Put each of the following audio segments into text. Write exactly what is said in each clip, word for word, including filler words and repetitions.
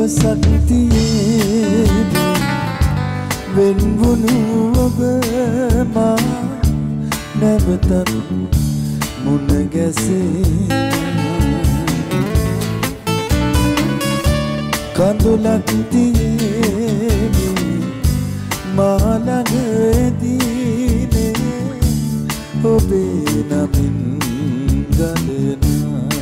සක්තියේ වෙන්වුණු ඔබ මා නැවතත් මුණ ගැසේ කඳුලක් තියේ මා ළඟදීනේ ඔබේ නමින් ගලනවා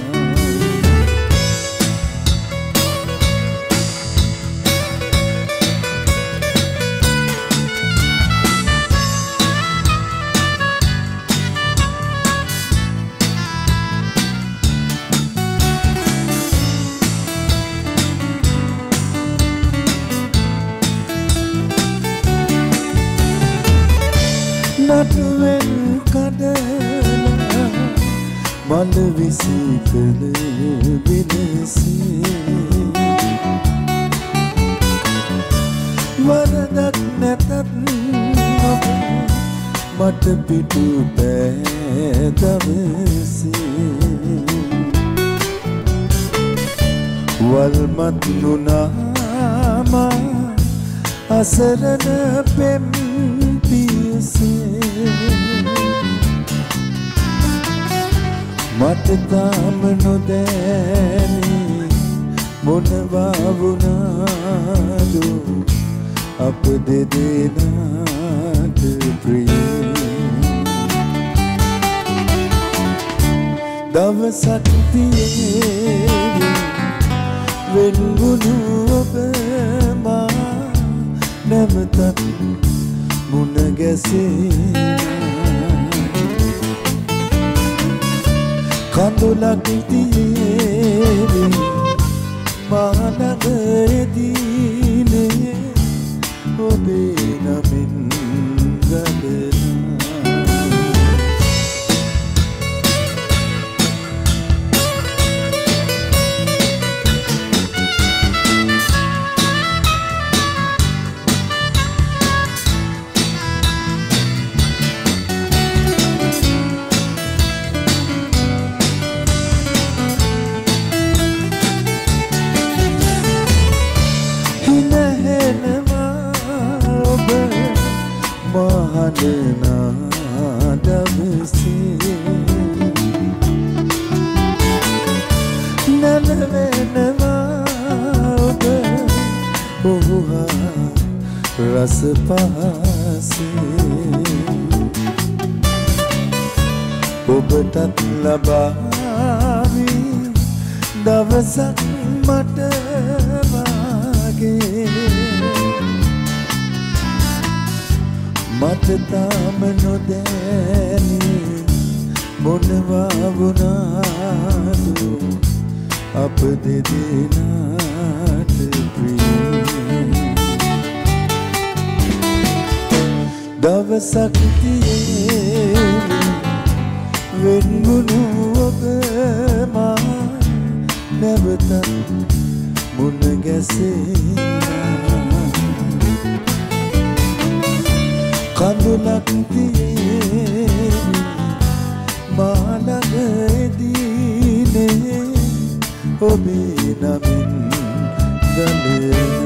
නටුවෙන් කඩලා මල විසි කළ විලසේ වරදක් නැතත් ඔබ මට පිටු පෑ දවසේ වල්මත් නුනාම අසරණ පෙම් මට තාම නොදැනී මොනවා වුණාදු අප දෙදෙනාට ප්‍රිය දවසක් තියේ වෙන්වුණු ඔබ මා නැවතත් මුණ ගැසේ කඳුලක් තියේ මා ළඟදීනේ ඔබේ නමින් ගලනවා මහදනා දවසේ නැලවෙනවා ඔබ ඔහුහා රස පහසේ ඔබටත් ලබාවි දවසක් මට වාගේ මට තාම නොදැනී මොනවා වුණාදු අප දෙදෙනාට ප්‍රිය දවසක් තියේ වෙන්වුණු ඔබ මා නැවතත් මුණ ගැසේ කඳුලක් තියේ මා ළඟදීනේ ඔබේ නමින් ගලනවා